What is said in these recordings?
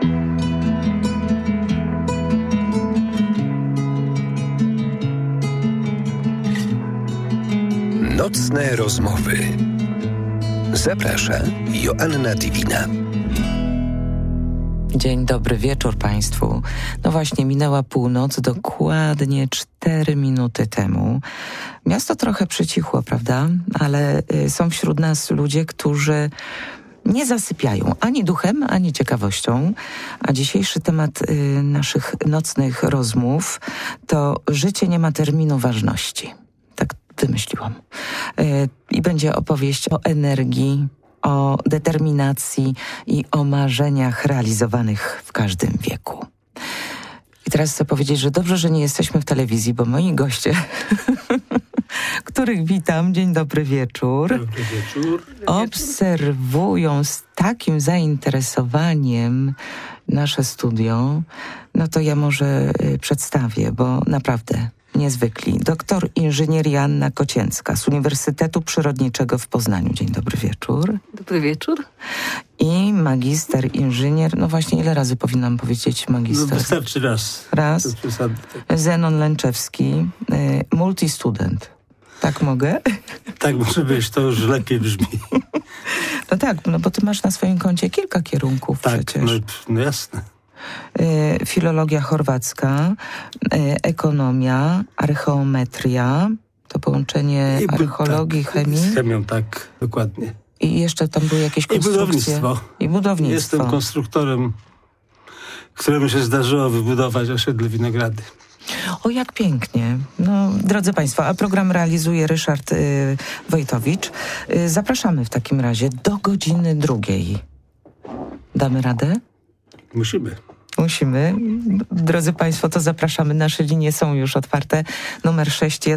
Nocne rozmowy. Zaprasza Joanna Divina. Dzień dobry wieczór Państwu. No właśnie, minęła północ, dokładnie 4 minuty temu. Miasto trochę przycichło, prawda? Ale są wśród nas ludzie, którzy nie zasypiają ani duchem, ani ciekawością. A dzisiejszy temat naszych nocnych rozmów to życie nie ma terminu ważności. Tak wymyśliłam. I będzie opowieść o energii, o determinacji i o marzeniach realizowanych w każdym wieku. I teraz chcę powiedzieć, że dobrze, że nie jesteśmy w telewizji, bo moi goście, których witam, dzień dobry wieczór, dobry wieczór, obserwują z takim zainteresowaniem nasze studio. No to ja może przedstawię, bo naprawdę niezwykli. Doktor inżynierii Anna Kocięcka z Uniwersytetu Przyrodniczego w Poznaniu. Dzień dobry wieczór. Dobry wieczór. I magister inżynier, no właśnie ile razy powinnam powiedzieć magister? No wystarczy raz. Raz. Zenon Lęczewski, multistudent. Tak mogę? Tak może być, to już lepiej brzmi. No tak, no bo ty masz na swoim koncie kilka kierunków tak, przecież. No jasne. Filologia chorwacka, ekonomia, archeometria, to połączenie archeologii, tak, chemii. Z chemią, tak, dokładnie. I jeszcze tam były jakieś konstrukcje. I budownictwo. Jestem konstruktorem, któremu się zdarzyło wybudować osiedle Winogrady. O, jak pięknie. No, drodzy Państwo, a program realizuje Ryszard Wojtowicz. Zapraszamy w takim razie do godziny 2. Damy radę? Musimy. Drodzy Państwo, to zapraszamy. Nasze linie są już otwarte. Numer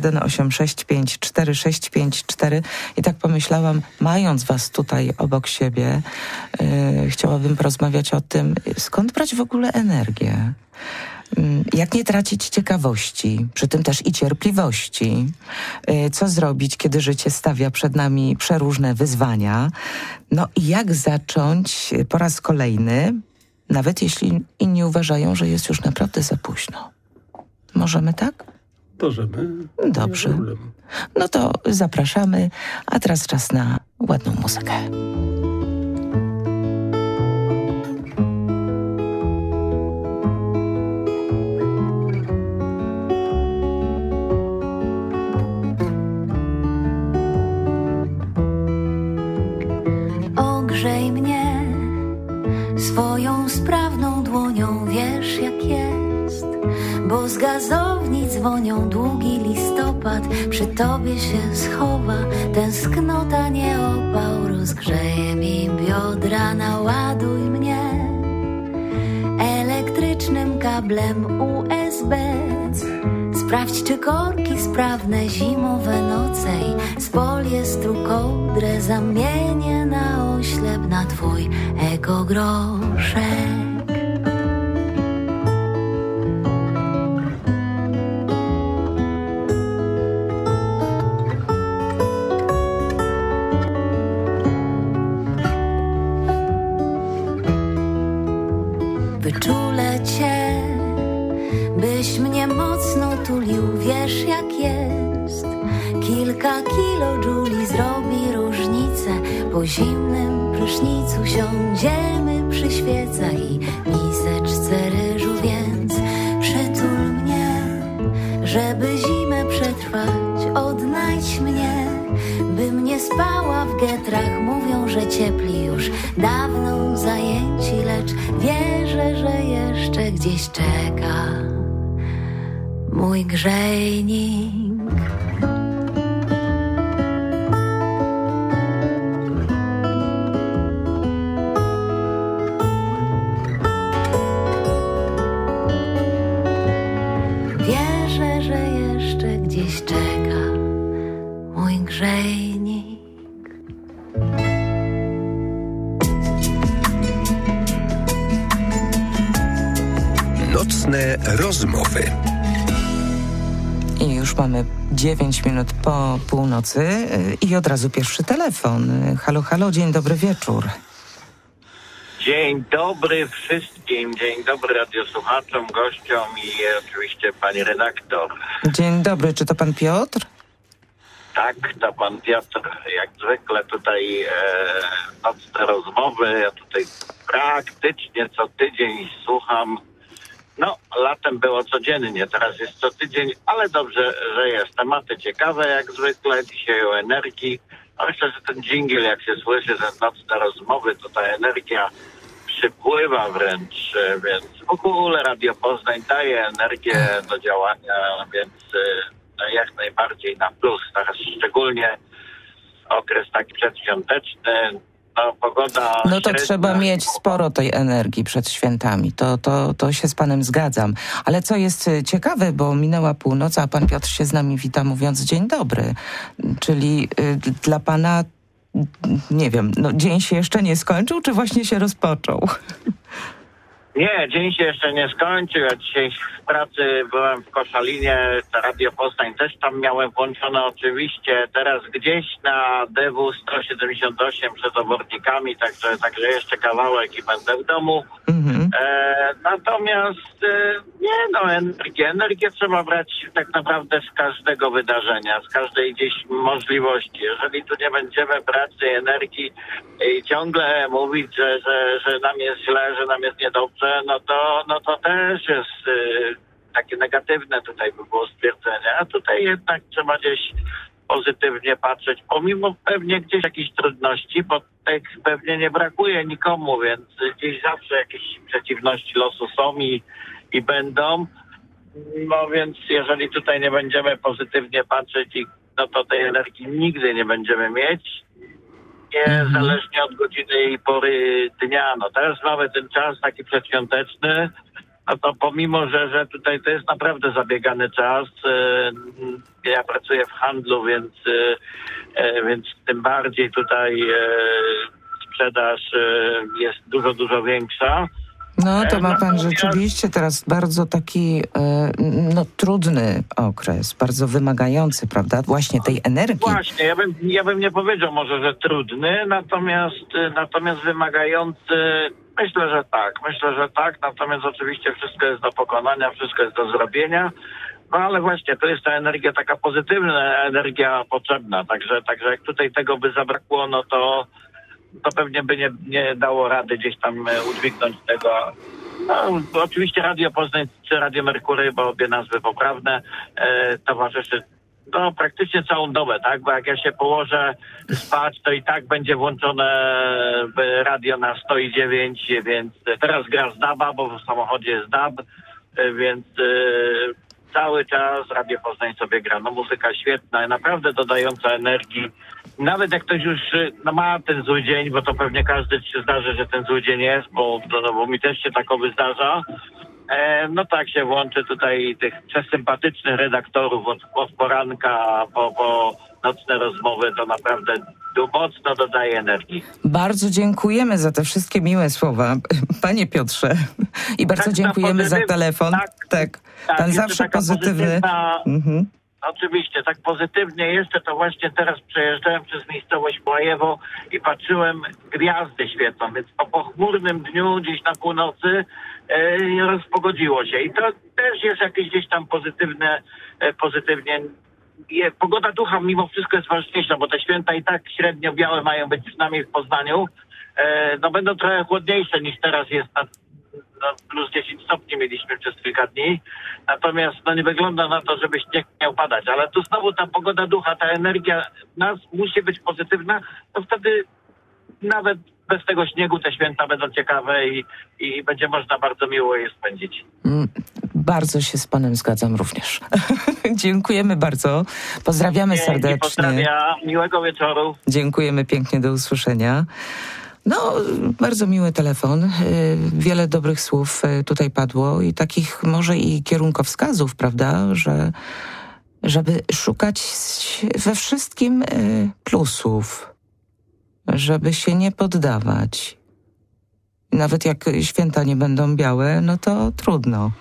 61854654. I tak pomyślałam, mając Was tutaj obok siebie, chciałabym porozmawiać o tym, skąd brać w ogóle energię. Jak nie tracić ciekawości, przy tym też i cierpliwości. Co zrobić, kiedy życie stawia przed nami przeróżne wyzwania. No i jak zacząć po raz kolejny, nawet jeśli inni uważają, że jest już naprawdę za późno. Możemy tak? Możemy. Dobrze. No to zapraszamy, a teraz czas na ładną muzykę. Ogrzej mnie swoją sprawną dłonią, wiesz jak jest, bo z gazowni dzwonią, długi listopad przy tobie się schowa, tęsknota nie opał, rozgrzeje mi biodra, naładuj mnie elektrycznym kablem USB. Sprawdź, czy korki sprawne, zimowe noce i z poliestru kołdrę zamienię na oślep, na twój ekogroszek. Wyczulę cię, byś mnie mocno tulił, wiesz jak jest. Kilka kilojuli zrobi różnicę. Po zimnym prysznicu siądziemy przy świecach i miseczce ryżu, więc przytul mnie, żeby zimę przetrwać. Odnajdź mnie, bym nie spała w getrach. Mówią, że ciepli już dawno zajęci, lecz wierzę, że jeszcze gdzieś czeka mój grzejnik. Wierzę, że jeszcze gdzieś czeka mój grzejnik. Nocne rozmowy. I już mamy 9 minut po północy i od razu pierwszy telefon. Halo, halo, dzień dobry wieczór. Dzień dobry wszystkim, dzień dobry radiosłuchaczom, gościom i oczywiście pani redaktor. Dzień dobry, czy to pan Piotr? Tak, to pan Piotr, jak zwykle tutaj nocne rozmowy, ja tutaj praktycznie co tydzień słucham. No, latem było codziennie, teraz jest co tydzień, ale dobrze, że jest. Tematy ciekawe jak zwykle, dzisiaj o energii. No myślę, że ten dżingiel, jak się słyszy, te nocne rozmowy, to ta energia przypływa wręcz, więc w ogóle Radio Poznań daje energię do działania, więc jak najbardziej na plus. Teraz szczególnie okres taki przedświąteczny, no pogoda No to średnia. trzeba mieć sporo tej energii przed świętami, to się z panem zgadzam. Ale co jest ciekawe, bo minęła północ, a pan Piotr się z nami wita mówiąc dzień dobry. Czyli dla pana, nie wiem, no dzień się jeszcze nie skończył, czy właśnie się rozpoczął? Nie, dzień się jeszcze nie skończył. Ja dzisiaj w pracy byłem w Koszalinie, Radio Poznań też tam miałem włączone oczywiście. Teraz gdzieś na DW 178 przed obornikami, także jeszcze kawałek i będę w domu. Natomiast energię trzeba brać tak naprawdę z każdego wydarzenia, z każdej gdzieś możliwości. Jeżeli tu nie będziemy brać tej energii i ciągle mówić, że nam jest źle, że nam jest niedobrze, no to też jest takie negatywne tutaj by było stwierdzenie. A tutaj jednak trzeba gdzieś pozytywnie patrzeć, pomimo pewnie gdzieś jakichś trudności, bo tych pewnie nie brakuje nikomu, więc gdzieś zawsze jakieś przeciwności losu są i będą. No więc jeżeli tutaj nie będziemy pozytywnie patrzeć, no to tej energii nigdy nie będziemy mieć. Niezależnie od godziny i pory dnia. No teraz mamy ten czas taki przedświąteczny, no to pomimo, że tutaj to jest naprawdę zabiegany czas, ja pracuję w handlu, więc tym bardziej tutaj sprzedaż jest dużo większa. No to ma pan rzeczywiście teraz bardzo taki trudny okres, bardzo wymagający, prawda? Właśnie tej energii. Właśnie, ja bym nie powiedział może, że trudny, natomiast wymagający, myślę, że tak, natomiast oczywiście wszystko jest do pokonania, wszystko jest do zrobienia. No ale właśnie, to jest ta energia, taka pozytywna energia potrzebna, także jak tutaj tego by zabrakło, no to pewnie by nie dało rady gdzieś tam udźwignąć tego. No, oczywiście Radio Poznań czy Radio Merkury, bo obie nazwy poprawne, towarzyszy praktycznie całą dobę, tak? Bo jak ja się położę spać, to i tak będzie włączone radio na 109, więc teraz gra z DAB-a, bo w samochodzie jest DAB, więc cały czas Radio Poznań sobie gra. No muzyka świetna, naprawdę dodająca energii. Nawet jak ktoś już ma ten zły dzień, bo to pewnie każdy się zdarzy, że ten zły dzień jest, bo mi też się takowy zdarza. No tak się włączy tutaj tych przesympatycznych redaktorów od poranka po nocne rozmowy, to naprawdę mocno dodaje energii. Bardzo dziękujemy za te wszystkie miłe słowa, panie Piotrze. I bardzo dziękujemy za telefon. Tak. Pan zawsze pozytywny. Oczywiście, tak pozytywnie jeszcze, to właśnie teraz przejeżdżałem przez miejscowość Błajewo i patrzyłem, gwiazdy świecą, więc po pochmurnym dniu gdzieś na północy rozpogodziło się. I to też jest jakieś gdzieś tam pozytywnie. Pogoda ducha mimo wszystko jest ważniejsza, bo te święta i tak średnio białe mają być przynajmniej w Poznaniu. No będą trochę chłodniejsze niż teraz jest plus 10 stopni mieliśmy przez kilka dni. Natomiast nie wygląda na to, żeby śnieg miał padać. Ale tu znowu ta pogoda ducha, ta energia nas musi być pozytywna, to wtedy nawet bez tego śniegu te święta będą ciekawe i będzie można bardzo miło je spędzić. Bardzo się z panem zgadzam również. Dziękujemy bardzo. Pozdrawiamy serdecznie. Pozdrawiam. Miłego wieczoru. Dziękujemy pięknie, do usłyszenia. No, bardzo miły telefon. Wiele dobrych słów tutaj padło i takich może i kierunkowskazów, prawda, żeby szukać we wszystkim plusów, żeby się nie poddawać. Nawet jak święta nie będą białe, no to trudno.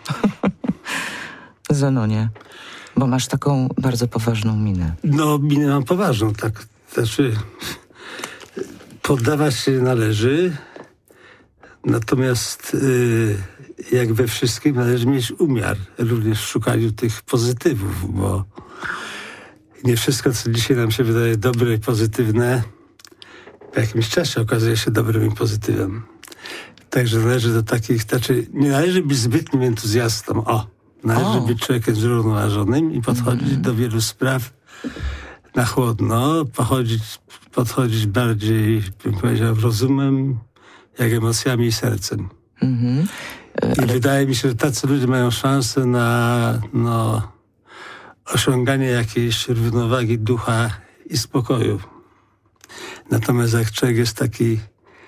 Zenonie, bo masz taką bardzo poważną minę. No, minę mam poważną, tak. Znaczy, poddawać się należy, Natomiast jak we wszystkim należy mieć umiar również w szukaniu tych pozytywów, bo nie wszystko, co dzisiaj nam się wydaje dobre i pozytywne, w jakimś czasie okazuje się dobrym i pozytywem. Także należy do takich, nie należy być zbytnim entuzjastą. Należy być człowiekiem zrównoważonym i podchodzić do wielu spraw na chłodno, podchodzić bardziej, bym powiedział, rozumem, jak emocjami i sercem. I wydaje mi się, że tacy ludzie mają szansę na osiąganie jakiejś równowagi ducha i spokoju. Natomiast jak człowiek jest taki,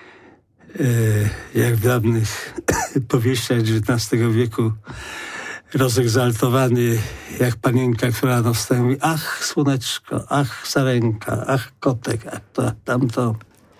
jak w dawnych powieściach XIX wieku, rozegzaltowany, jak panienka, która na wstaje mówi: ach, słoneczko, ach, sarenka, ach, kotek, ach, to, tamto.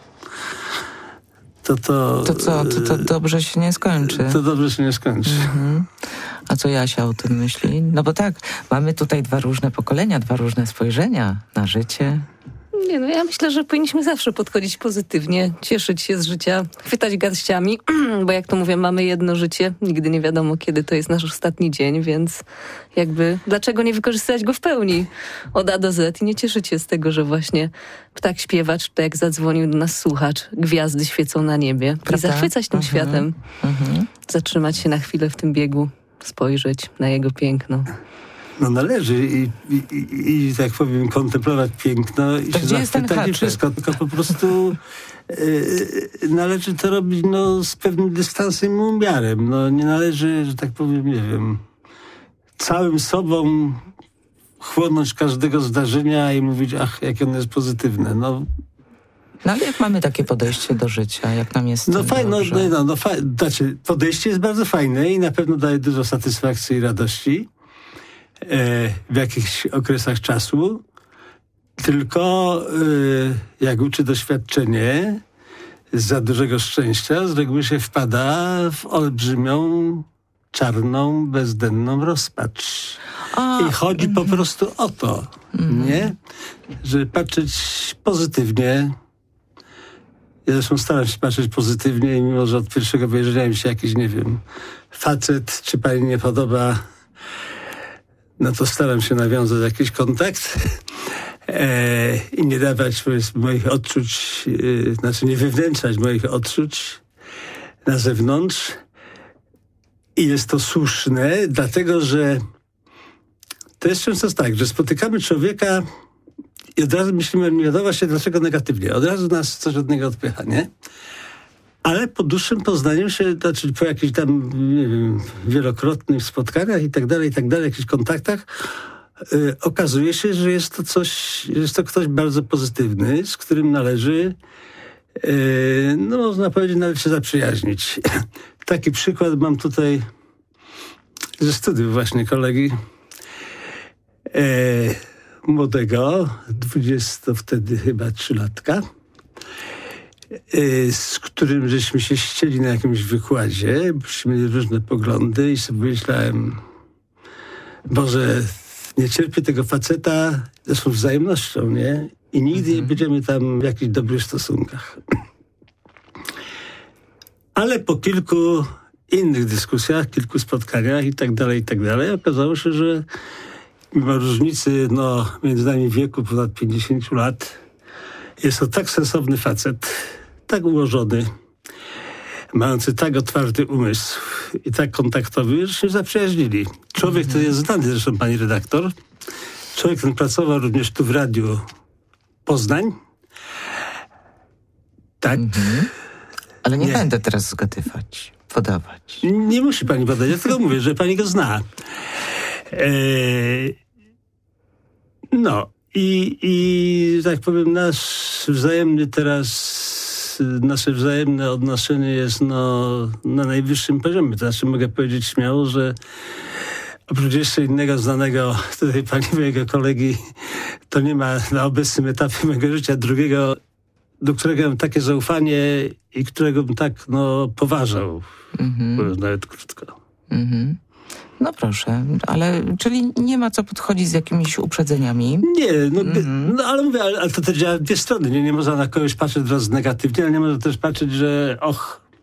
To dobrze się nie skończy. To dobrze się nie skończy. A co Jasia o tym myśli? No bo tak, mamy tutaj 2 różne pokolenia, 2 różne spojrzenia na życie. Nie, no ja myślę, że powinniśmy zawsze podchodzić pozytywnie, cieszyć się z życia, chwytać garściami, bo jak to mówię, mamy jedno życie, nigdy nie wiadomo, kiedy to jest nasz ostatni dzień, więc jakby dlaczego nie wykorzystać go w pełni od A do Z i nie cieszyć się z tego, że właśnie ptak śpiewa, czy to jak zadzwonił do nas słuchacz, gwiazdy świecą na niebie. Prawda? I zachwycać tym światem, zatrzymać się na chwilę w tym biegu, spojrzeć na jego piękno. No należy i tak powiem, kontemplować piękno i to się zachwytać i wszystko, tylko po prostu należy to robić z pewnym dystansem i umiarem. Nie należy, że tak powiem, nie wiem, całym sobą chłonąć każdego zdarzenia i mówić, ach, jakie ono jest pozytywne. No ale jak mamy takie podejście do życia, jak nam jest podejście jest bardzo fajne i na pewno daje dużo satysfakcji i radości w jakichś okresach czasu, tylko jak uczy doświadczenie, z za dużego szczęścia z reguły się wpada w olbrzymią, czarną, bezdenną rozpacz. I chodzi po prostu o to, nie? Żeby patrzeć pozytywnie. Ja zresztą staram się patrzeć pozytywnie i mimo, że od pierwszego wejrzenia mi się jakiś, nie wiem, facet, czy pani nie podoba, no to staram się nawiązać jakiś kontakt i nie dawać moich odczuć, nie wywnętrzać moich odczuć na zewnątrz. I jest to słuszne, dlatego że to jest często tak, że spotykamy człowieka i od razu myślimy, nie wiadomo się dlaczego negatywnie. Od razu nas coś od niego odpycha, nie? Ale po dłuższym poznaniu się, po jakichś tam, nie wiem, wielokrotnych spotkaniach i tak dalej, jakichś kontaktach, okazuje się, że jest to ktoś bardzo pozytywny, z którym należy, można powiedzieć, nawet się zaprzyjaźnić. Taki przykład mam tutaj ze studiów właśnie kolegi młodego, 20 wtedy chyba 3-latka, z którym żeśmy się ścieli na jakimś wykładzie, byśmy mieli różne poglądy i sobie myślałem, Boże, nie cierpię tego faceta, zresztą wzajemnością, nie? I nigdy nie będziemy tam w jakichś dobrych stosunkach. Ale po kilku innych dyskusjach, kilku spotkaniach i tak dalej, okazało się, że mimo różnicy, między nami wieku ponad 50 lat, jest to tak sensowny facet, tak ułożony, mający tak otwarty umysł i tak kontaktowy, że się zaprzyjaźnili. Człowiek, który jest znany, zresztą pani redaktor, człowiek ten pracował również tu w Radiu Poznań. Tak. Ale nie będę teraz podawać. Nie musi pani podać, ja tylko mówię, że pani go zna. I tak powiem, nasze wzajemne odnoszenie jest na najwyższym poziomie. To znaczy mogę powiedzieć śmiało, że oprócz jeszcze innego znanego tutaj pani mojego kolegi, to nie ma na obecnym etapie mojego życia drugiego, do którego mam takie zaufanie i którego bym tak poważał. Mówiąc nawet krótko. No proszę, czyli nie ma co podchodzić z jakimiś uprzedzeniami? Nie, ale mówię, ale to też działa w dwie strony. Nie można na kogoś patrzeć teraz negatywnie, ale nie można też patrzeć, że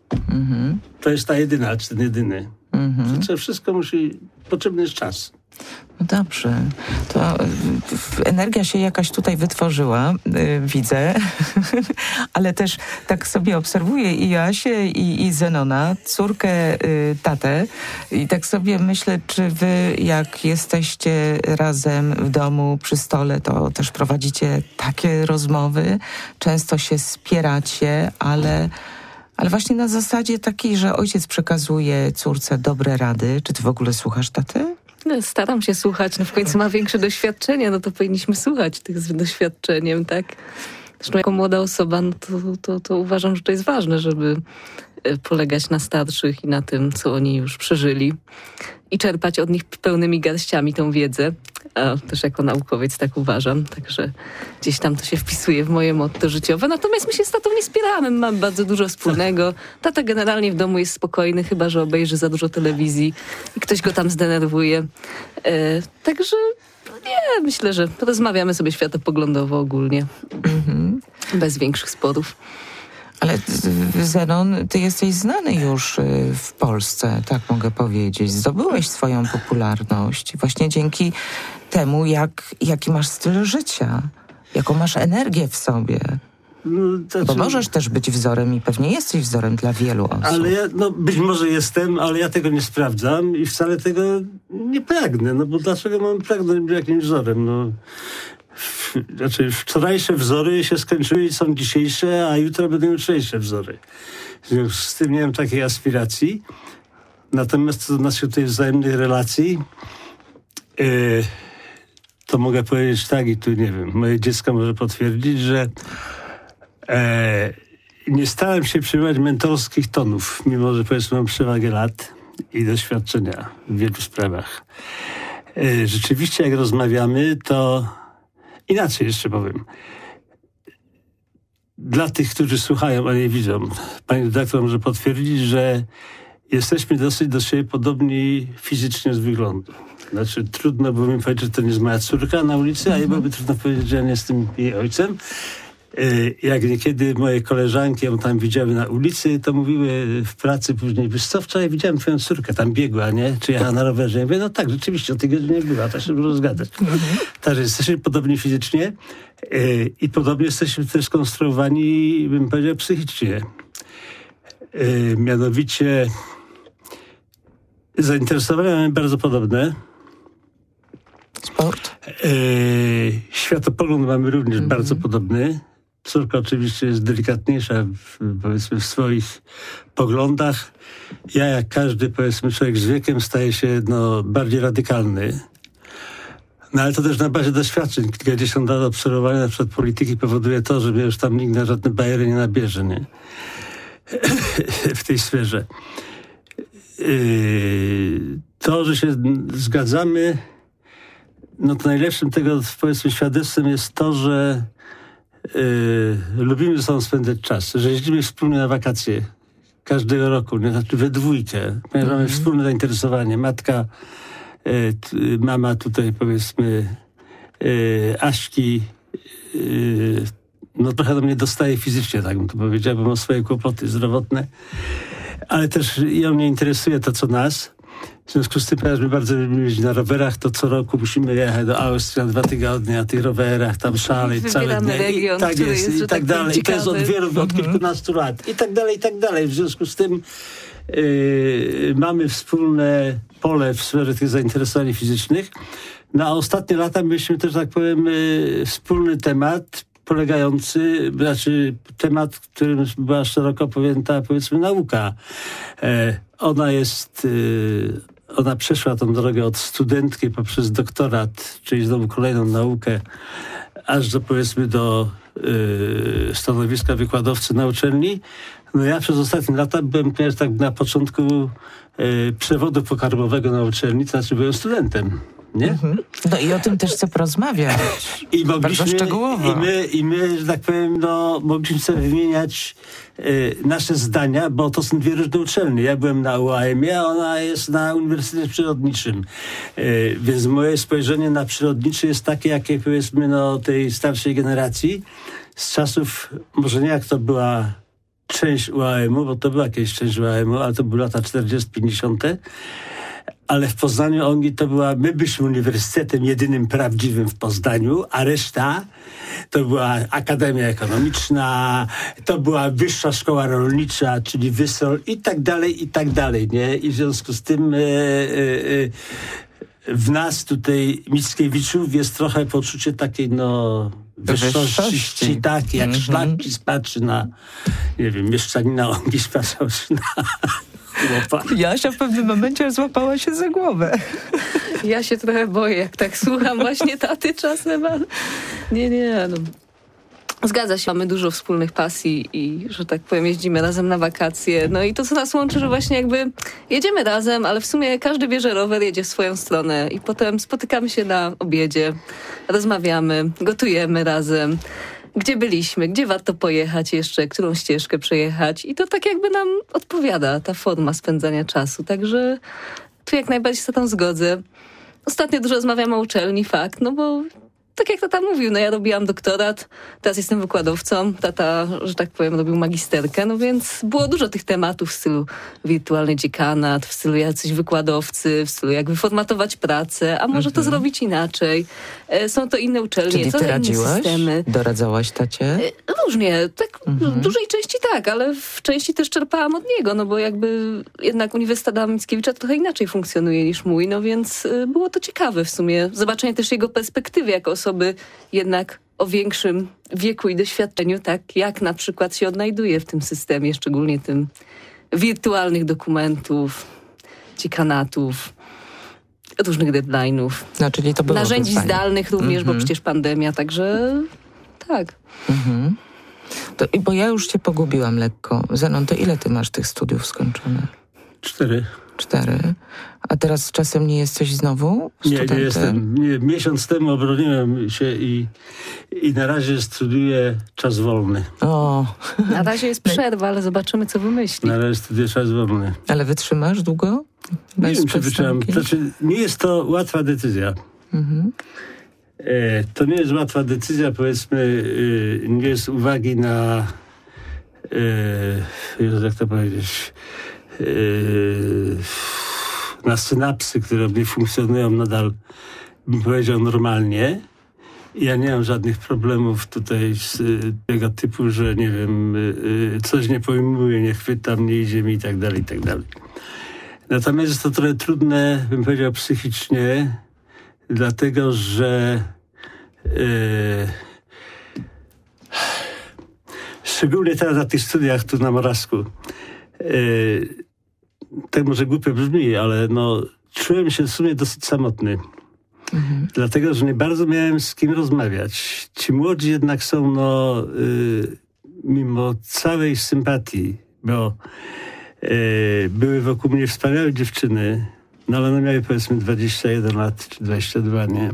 To jest ta jedyna, czy ten jedyny. Wszystko potrzebny jest czas. No dobrze, to energia się jakaś tutaj wytworzyła, widzę, ale też tak sobie obserwuję i Joasię, i Zenona, córkę, tatę, i tak sobie myślę, czy wy jak jesteście razem w domu przy stole, to też prowadzicie takie rozmowy, często się spieracie, ale właśnie na zasadzie takiej, że ojciec przekazuje córce dobre rady. Czy ty w ogóle słuchasz taty? No, staram się słuchać, w końcu ma większe doświadczenie, to powinniśmy słuchać tych z doświadczeniem, tak? Zresztą jako młoda osoba, to uważam, że to jest ważne, żeby polegać na starszych i na tym, co oni już przeżyli i czerpać od nich pełnymi garściami tą wiedzę. A też jako naukowiec tak uważam, także gdzieś tam to się wpisuje w moje motto życiowe. Natomiast my się z tatą nie spieramy, mamy bardzo dużo wspólnego. Tata generalnie w domu jest spokojny, chyba że obejrzy za dużo telewizji i ktoś go tam zdenerwuje. Także nie, myślę, że rozmawiamy sobie światopoglądowo ogólnie. Bez większych sporów. Ale Zenon, ty jesteś znany już w Polsce, tak mogę powiedzieć. Zdobyłeś swoją popularność właśnie dzięki temu, jaki masz styl życia, jaką masz energię w sobie. Bo możesz też być wzorem i pewnie jesteś wzorem dla wielu osób. Ale ja, być może jestem, ale ja tego nie sprawdzam i wcale tego nie pragnę. Bo dlaczego mam pragnąć być jakimś wzorem? Znaczy wczorajsze wzory się skończyły i są dzisiejsze, a jutro będą jutrzejsze wzory. W związku z tym nie mam takiej aspiracji. Natomiast co do naszych tutaj wzajemnych relacji, to mogę powiedzieć tak i tu nie wiem, moje dziecko może potwierdzić, że nie starałem się przyjmować mentorskich tonów, mimo że powiedzmy mam przewagę lat i doświadczenia w wielu sprawach. Rzeczywiście jak rozmawiamy, to inaczej jeszcze powiem. Dla tych, którzy słuchają, a nie widzą, pani redaktor może potwierdzić, że jesteśmy dosyć do siebie podobni fizycznie z wyglądu. Znaczy trudno było mi powiedzieć, że to nie jest moja córka na ulicy, a jej byłoby trudno powiedzieć, że ja nie jestem jej ojcem. Jak niekiedy moje koleżanki ją tam widziały na ulicy, to mówiły w pracy później, wiesz co, wczoraj widziałem twoją córkę, tam biegła, nie? Czy jechała na rowerze. Ja mówię, no tak, rzeczywiście, o tej godzinie była, to się można zgadzać. Także jesteśmy podobni fizycznie i podobnie jesteśmy też skonstruowani, bym powiedział, psychicznie. Mianowicie zainteresowania mamy bardzo podobne. Sport? Światopogląd mamy również bardzo podobny. Córka oczywiście jest delikatniejsza powiedzmy w swoich poglądach. Ja jak każdy powiedzmy człowiek z wiekiem staję się bardziej radykalny. No ale to też na bazie doświadczeń. Kilkadziesiąt lat obserwowania na przykład polityki powoduje to, że mnie już tam nikt na żadne bajery nie nabierze, nie? W tej sferze. To, że się zgadzamy, to najlepszym tego powiedzmy świadectwem jest to, że lubimy ze sobą spędzać czas, że jeździmy wspólnie na wakacje każdego roku, nie? Znaczy we dwójkę. Mamy wspólne zainteresowanie. Matka, mama tutaj powiedzmy Aśki, trochę do mnie dostaje fizycznie, tak bym to powiedział, bo mam swoje kłopoty zdrowotne, ale też ją nie interesuje to, co nas. W związku z tym, ponieważ my bardzo lubimy jeździć na rowerach, to co roku musimy jechać do Austrii na 2 tygodnie na tych rowerach, tam szaleć całe dnie. Region, tak jest, i tak dalej. I to jest od kilkunastu lat. I tak dalej, i tak dalej. W związku z tym mamy wspólne pole w sferze tych zainteresowań fizycznych. A ostatnie lata mieliśmy też, tak powiem, wspólny temat polegający, temat, w którym była szeroko pojęta, powiedzmy, nauka. Ona przeszła tą drogę od studentki poprzez doktorat, czyli znowu kolejną naukę, aż do, powiedzmy, do stanowiska wykładowcy na uczelni. Ja przez ostatnie lata byłem tak na początku przewodu pokarmowego na uczelni, to znaczy byłem studentem. Nie? I o tym też chcę porozmawiać. I mogliśmy, bardzo szczegółowo. I my, że tak powiem, mogliśmy sobie wymieniać nasze zdania, bo to są dwie różne uczelnie. Ja byłem na UAM-ie, a ona jest na Uniwersytecie Przyrodniczym. Więc moje spojrzenie na przyrodniczy jest takie, jakie powiedzmy tej starszej generacji z czasów, może nie jak to była część UAM-u, bo to była jakaś część UAM-u, ale to były lata 40-50. Ale w Poznaniu my byliśmy uniwersytetem jedynym prawdziwym w Poznaniu, a reszta to była Akademia Ekonomiczna, to była Wyższa Szkoła Rolnicza, czyli Wysol i tak dalej, nie? I w związku z tym w nas tutaj Mickiewiczów jest trochę poczucie takiej, wyższości, tak, jak szlachcic patrzy na, nie wiem, mieszczanina, on gdzieś patrzał na chłopa. Jasia w pewnym momencie złapała się za głowę. Ja się trochę boję, jak tak słucham właśnie taty czasem, ale nie. Zgadza się, mamy dużo wspólnych pasji i, że tak powiem, jeździmy razem na wakacje. No i to, co nas łączy, że właśnie jakby jedziemy razem, ale w sumie każdy bierze rower, jedzie w swoją stronę i potem spotykamy się na obiedzie, rozmawiamy, gotujemy razem. Gdzie byliśmy, gdzie warto pojechać jeszcze, którą ścieżkę przejechać. I to tak jakby nam odpowiada ta forma spędzania czasu. Także tu jak najbardziej się tam zgodzę. Ostatnio dużo rozmawiam o uczelni, fakt, bo tak jak tata mówił, ja robiłam doktorat, teraz jestem wykładowcą, tata, że tak powiem, robił magisterkę, więc było dużo tych tematów w stylu wirtualny dziekanat, w stylu jacyś wykładowcy, w stylu jak wyformatować pracę, a może to zrobić inaczej. Są to inne uczelnie, czyli ty radziłaś? Systemy. Doradzałaś tacie? Różnie, tak w dużej części tak, ale w części też czerpałam od niego, bo jakby jednak Uniwersytet Adama Mickiewicza trochę inaczej funkcjonuje niż mój, więc było to ciekawe w sumie. Zobaczenie też jego perspektywy jako osoby jednak o większym wieku i doświadczeniu, tak jak na przykład się odnajduje w tym systemie, szczególnie tym wirtualnych dokumentów, dziekanatów, różnych deadline'ów. Czyli to było narzędzi fajnie. zdalnych również, bo przecież pandemia, także tak. Bo ja już cię pogubiłam lekko. Zenon, to ile ty masz tych studiów skończonych? 4. 4. A teraz czasem nie jesteś znowu studentem? Nie jestem. Miesiąc temu obroniłem się i na razie studiuję czas wolny. O. Na razie jest przerwa, ale zobaczymy, co wymyśli. Na razie studiuję czas wolny. Ale wytrzymasz długo? Nie wiem, czy wytrzymam. Nie jest to łatwa decyzja. To nie jest łatwa decyzja, powiedzmy, nie z uwagi na jak to powiedzieć, na synapsy, które nie funkcjonują nadal, bym powiedział, normalnie. Ja nie mam żadnych problemów tutaj z tego typu, że nie wiem, coś nie pojmuję, nie chwytam, nie idzie mi i tak dalej, i tak dalej. Natomiast jest to trochę trudne, bym powiedział, psychicznie, dlatego, że szczególnie teraz na tych studiach tu na Morawsku, tak może głupio brzmi, ale czułem się w sumie dosyć samotny. Dlatego, że nie bardzo miałem z kim rozmawiać. Ci młodzi jednak są, mimo całej sympatii, bo były wokół mnie wspaniałe dziewczyny, ale one miały powiedzmy 21 lat czy 22, nie?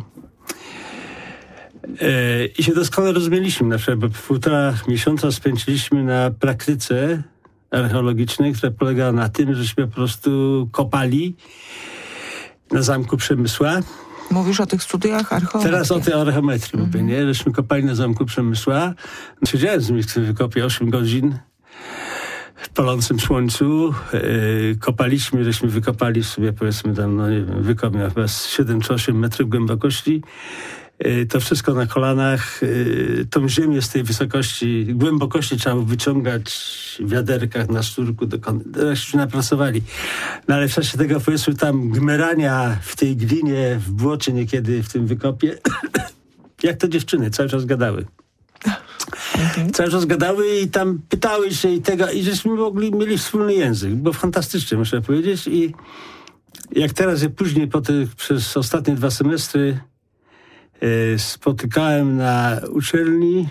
I się doskonale rozumieliśmy, na przykład, bo 1,5 miesiąca spędziliśmy na praktyce archeologicznej, która polegała na tym, żeśmy po prostu kopali na Zamku Przemysła. Mówisz o tych studiach archeometrii? Teraz o tej archeometrii mówię, nie? Żeśmy kopali na Zamku Przemysła. Siedziałem z nimi w tym wykopie 8 godzin w palącym słońcu. Żeśmy wykopali sobie, powiedzmy tam, nie wiem, wykop miał chyba 7 czy 8 metrów głębokości. To wszystko na kolanach. Tą ziemię z tej wysokości, głębokości trzeba wyciągać w wiaderkach na sznurku, żeśmy napracowali. Ale w czasie tego, powiedzmy, tam gmerania w tej glinie, w błocie niekiedy, w tym wykopie, jak to dziewczyny, cały czas gadały. Cały czas gadały i tam pytały się i żeśmy mieli wspólny język. Było fantastycznie, muszę powiedzieć. I jak teraz je później, przez ostatnie 2 semestry spotykałem na uczelni,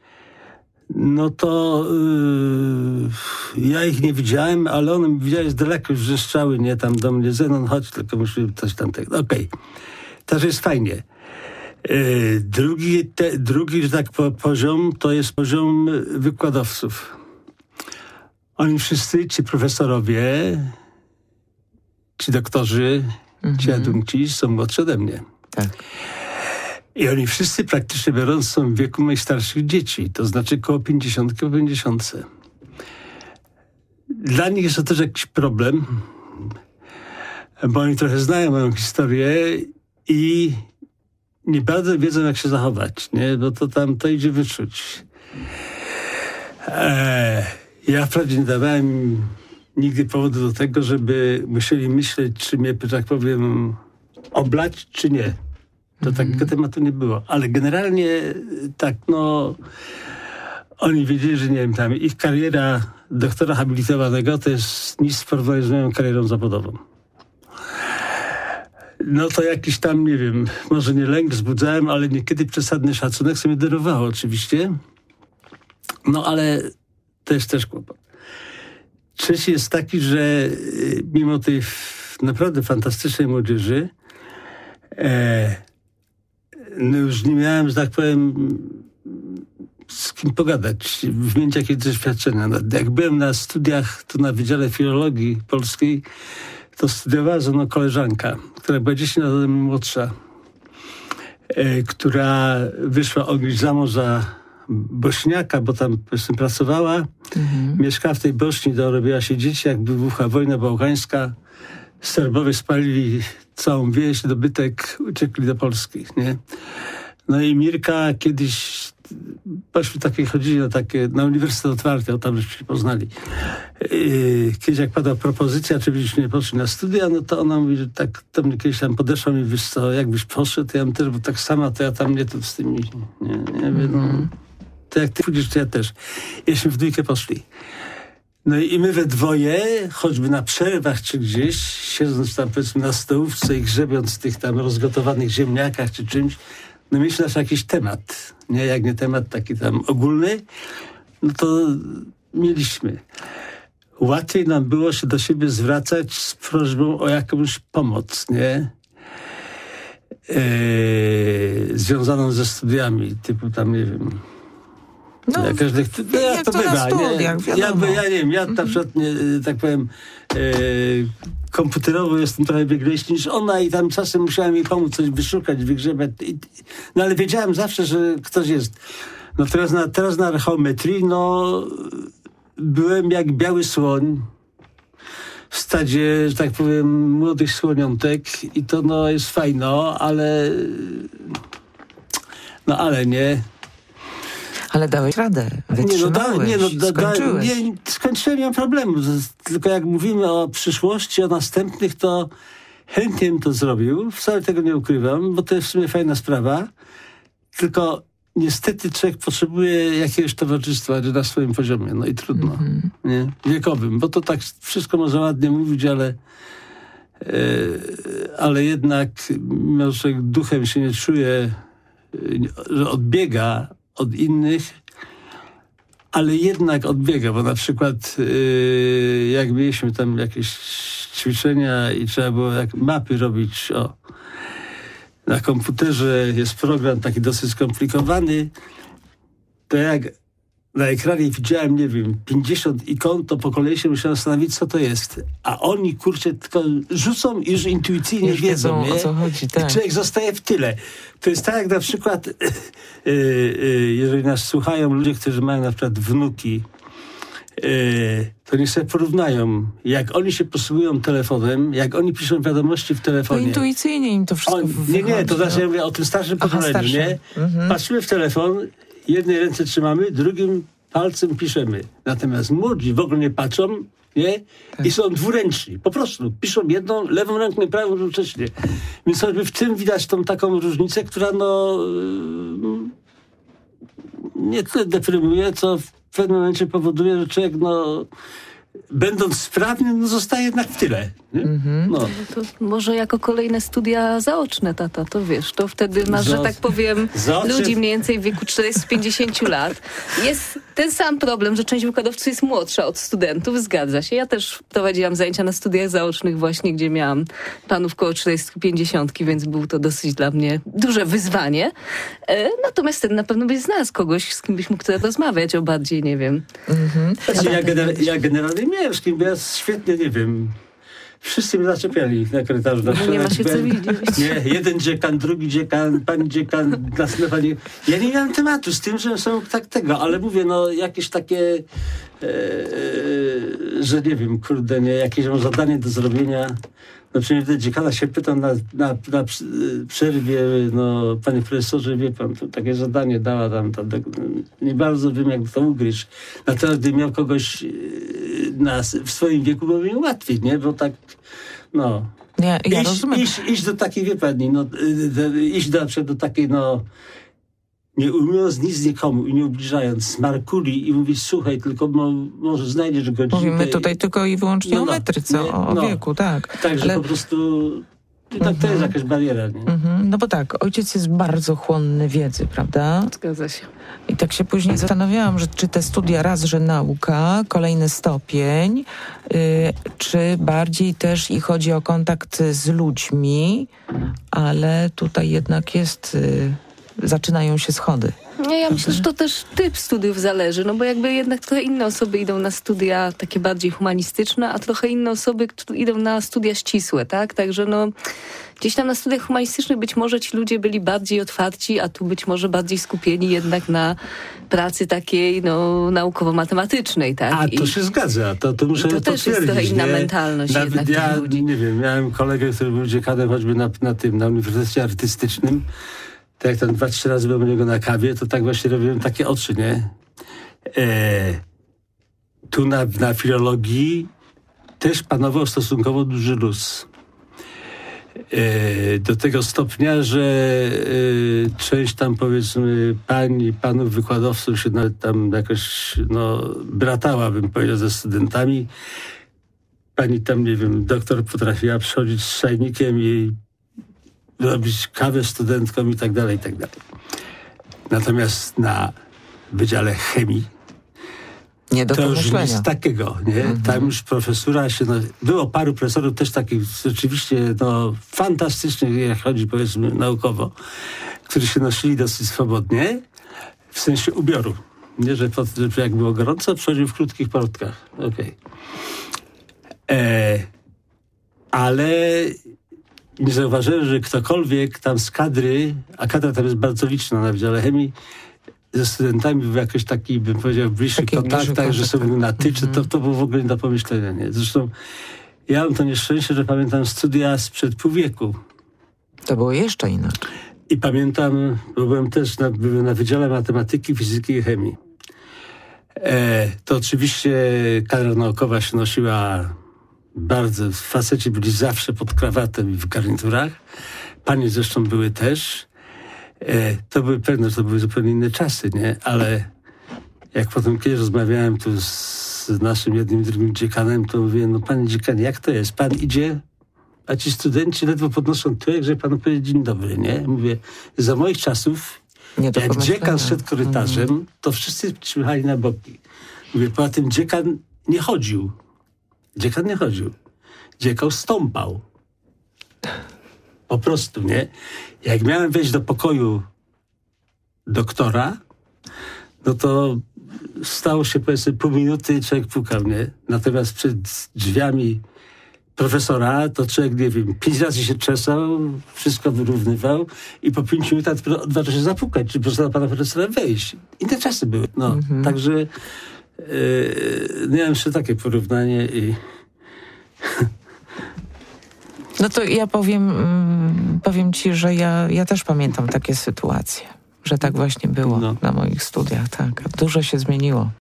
to ja ich nie widziałem, ale one mi widziały z daleka, już wrzeszczały, nie, tam do mnie, Zenon, chodź, tylko musimy coś tamtego. Okej. Także jest fajnie. Drugi, że tak poziom, to jest poziom wykładowców. Oni wszyscy, ci profesorowie, ci doktorzy, ci adunkci są młodsi ode mnie. Tak. I oni wszyscy praktycznie biorąc są w wieku moich starszych dzieci, to znaczy koło 50 po 50. dla nich jest to też jakiś problem, bo oni trochę znają moją historię i nie bardzo wiedzą, jak się zachować, nie? Bo to idzie wyczuć. Ja wprawdzie nie dawałem nigdy powodu do tego, żeby musieli myśleć, czy mnie, że tak powiem, oblać, czy nie. To takiego tematu nie było. Ale generalnie tak, oni wiedzieli, że nie wiem, tam ich kariera doktora habilitowanego to jest nic w porównaniu z moją karierą zawodową. No to jakiś tam, nie wiem, może nie lęk wzbudzałem, ale niekiedy przesadny szacunek sobie denerwowało oczywiście. No ale to jest też kłopot. Trzeci jest taki, że mimo tej naprawdę fantastycznej młodzieży już nie miałem, że tak powiem, z kim pogadać, wymienić jakieś doświadczenia. Jak byłem na studiach tu na Wydziale Filologii Polskiej, to studiowała ze mną koleżanka, która była 10 lat ode mnie młodsza, która wyszła za mąż za Bośniaka, bo tam pracowała. Mieszkała w tej Bośni, dorobiła się dzieci, jak wybuchła wojna bałkańska. Serbowie spalili całą wieś, dobytek, uciekli do Polski, nie? No i Mirka kiedyś, chodzili na Uniwersytet Otwarty, tam żeśmy się poznali. Kiedyś jak padła propozycja, czy byśmy nie poszli na studia, no to ona mówi, że tak, to mnie kiedyś tam podeszła mi, wiesz co, jakbyś poszedł, to ja bym też, bo tak sama, to ja tam nie to z tymi, nie wiem, to jak ty pójdziesz, to ja też. Jeśmy w dwójkę poszli. No i my we dwoje, choćby na przerwach czy gdzieś, siedząc tam powiedzmy na stołówce i grzebiąc w tych tam rozgotowanych ziemniakach czy czymś, no mieliśmy nasz jakiś temat, nie? Jak nie temat taki tam ogólny, no to mieliśmy. Łatwiej nam było się do siebie zwracać z prośbą o jakąś pomoc, nie? Związaną ze studiami, typu tam, nie wiem... Jak to bywa, na studiach, ja nie wiem, ja na przykład, tak powiem, komputerowo jestem trochę bieglejszy niż ona i tam czasem musiałem jej pomóc coś wyszukać, wygrzebać. No ale wiedziałem zawsze, że ktoś jest. No teraz na archeometrii, byłem jak biały słoń w stadzie, że tak powiem, młodych słoniątek i to jest fajno, ale nie. Ale dałeś radę, wytrzymałeś, skończyłeś. Skończyłem, nie mam problemu. Tylko jak mówimy o przyszłości, o następnych, to chętnie bym to zrobił. Wcale tego nie ukrywam, bo to jest w sumie fajna sprawa. Tylko niestety człowiek potrzebuje jakiegoś towarzystwa na swoim poziomie. No i trudno. Nie? Wiekowym. Bo to tak wszystko może ładnie mówić, ale jednak mimo że duchem się nie czuje, że odbiega od innych, ale jednak odbiega, bo na przykład jak mieliśmy tam jakieś ćwiczenia i trzeba było mapy robić, na komputerze jest program taki dosyć skomplikowany, to jak na ekranie widziałem, nie wiem, 50 ikon, to po kolei się musiałem zastanowić, co to jest. A oni, kurczę, tylko rzucą i już intuicyjnie wiedzą, nie? O co chodzi, tak. I człowiek zostaje w tyle. To jest tak, jak na przykład, jeżeli nas słuchają ludzie, którzy mają na przykład wnuki, to niech sobie porównają, jak oni się posługują telefonem, jak oni piszą wiadomości w telefonie. To intuicyjnie im to wszystko wychodzi. Nie, to znaczy ja mówię o tym starszym pokoleniu, nie? Patrzymy w telefon, jednej ręce trzymamy, drugim palcem piszemy. Natomiast młodzi w ogóle nie patrzą, nie? Tak. I są dwuręczni. Po prostu piszą jedną, lewą ręką i prawą równocześnie. Więc choćby w tym widać tą taką różnicę, która nie tyle deprymuje, co w pewnym momencie powoduje, że człowiek będąc sprawnym, zostaje jednak w tyle. To może jako kolejne studia zaoczne, tata, to wiesz, to wtedy masz, że tak powiem, ludzi mniej więcej w wieku 40-50 lat. Jest ten sam problem, że część wykładowców jest młodsza od studentów, zgadza się. Ja też prowadziłam zajęcia na studiach zaocznych właśnie, gdzie miałam panów koło 40-50, więc był to dosyć dla mnie duże wyzwanie. Natomiast ten na pewno byś znalazł kogoś, z kim byś mógł rozmawiać o bardziej, nie wiem. Ja generalnie miałem z kim, ja świetnie, nie wiem, Wszyscy mnie zaczepiali na korytarzu. Nie ma się co widzieć. Nie, jeden dziekan, drugi dziekan, pani dziekan, następna pani. Ja nie miałem tematu z tym, że są tak tego, ale mówię, no jakieś takie, że nie wiem, kurde, nie, jakieś mam zadanie do zrobienia. No przynajmniej dziekana się pytam na przerwie, no panie profesorze, wie pan, to takie zadanie dała tam, nie bardzo wiem, jak to ugryźć. Natomiast gdybym miał kogoś w swoim wieku, byłoby mi łatwiej, nie? Bo tak, no... Ja rozumiem. Iść do takiej, wie pani, no, iść na przykład do takiej, no, nie umiejąc nic nikomu i nie ubliżając, smarkuli i mówić, słuchaj, tylko może znajdziesz godzinę. Mówimy tutaj tylko i wyłącznie o metryce, o wieku, tak. Także ale... po prostu to jest jakaś bariera, nie? No bo tak, ojciec jest bardzo chłonny wiedzy, prawda? Zgadza się. I tak się później zastanawiałam, że czy te studia raz, że nauka, kolejny stopień, czy bardziej też i chodzi o kontakt z ludźmi, ale tutaj jednak jest... zaczynają się schody. Ja myślę, że to też typ studiów zależy, no bo jakby jednak trochę inne osoby idą na studia takie bardziej humanistyczne, a trochę inne osoby idą na studia ścisłe, tak? Także no gdzieś tam na studiach humanistycznych być może ci ludzie byli bardziej otwarci, a tu być może bardziej skupieni jednak na pracy takiej, no, naukowo-matematycznej, tak? A to się zgadza, to muszę to też jest trochę inna mentalność nawet jednak tych ludzi. Nie wiem, miałem kolegę, który był dziekanem choćby na Uniwersytecie Artystycznym. Tak jak tam 2-3 razy byłem u niego na kawie, to tak właśnie robiłem takie oczy, nie? Tu na filologii też panował stosunkowo duży luz. Do tego stopnia, że część tam, powiedzmy, pań i panów wykładowców się nawet tam jakoś, no, bratała, bym powiedział, ze studentami. Pani tam, nie wiem, doktor potrafiła przychodzić z czajnikiem i robić kawę studentkom i tak dalej, i tak dalej. Natomiast na Wydziale Chemii nie do to już pomyślenia. nic takiego, nie? Tam już profesura się... było paru profesorów też takich rzeczywiście, no, fantastycznych, jak chodzi, powiedzmy, naukowo, którzy się nosili dosyć swobodnie, w sensie ubioru. Nie, że jak było gorąco, przychodził w krótkich portkach. Okej. Ale... nie zauważyłem, że ktokolwiek tam z kadry, a kadra tam jest bardzo liczna na Wydziale Chemii, ze studentami był jakoś taki, bym powiedział, w bliższych kontaktach, że są na ty, czy to było w ogóle nie do pomyślenia, nie? Zresztą ja mam to nieszczęście, że pamiętam studia sprzed pół wieku. To było jeszcze inaczej. I pamiętam, bo byłem też na Wydziale Matematyki, Fizyki i Chemii. To oczywiście kadra naukowa się nosiła bardzo, faceci byli zawsze pod krawatem i w garniturach. Panie zresztą były też. To były pewne, że to były zupełnie inne czasy, nie? Ale jak potem kiedyś rozmawiałem tu z naszym jednym i drugim dziekanem, to mówię, no panie dziekan, jak to jest? Pan idzie, a ci studenci ledwo podnoszą tyłek, żeby panu powiedzieć dzień dobry, nie? Mówię, za moich czasów, jak dziekan szedł korytarzem, to wszyscy przyjechali na boki. Mówię, poza tym dziekan nie chodził. Dziekan nie chodził. Dziekan stąpał. Po prostu, nie? Jak miałem wejść do pokoju doktora, no to stało się, powiedzmy, pół minuty i człowiek pukał, nie? Natomiast przed drzwiami profesora to człowiek, nie wiem, 5 razy się czesał, wszystko wyrównywał i po 5 minutach odważył się zapukać, czy proszę pana profesora wejść. Inne czasy były, no. Także miałem jeszcze takie porównanie i... No to ja powiem ci, że ja też pamiętam takie sytuacje, że tak właśnie było na moich studiach, tak. Dużo się zmieniło.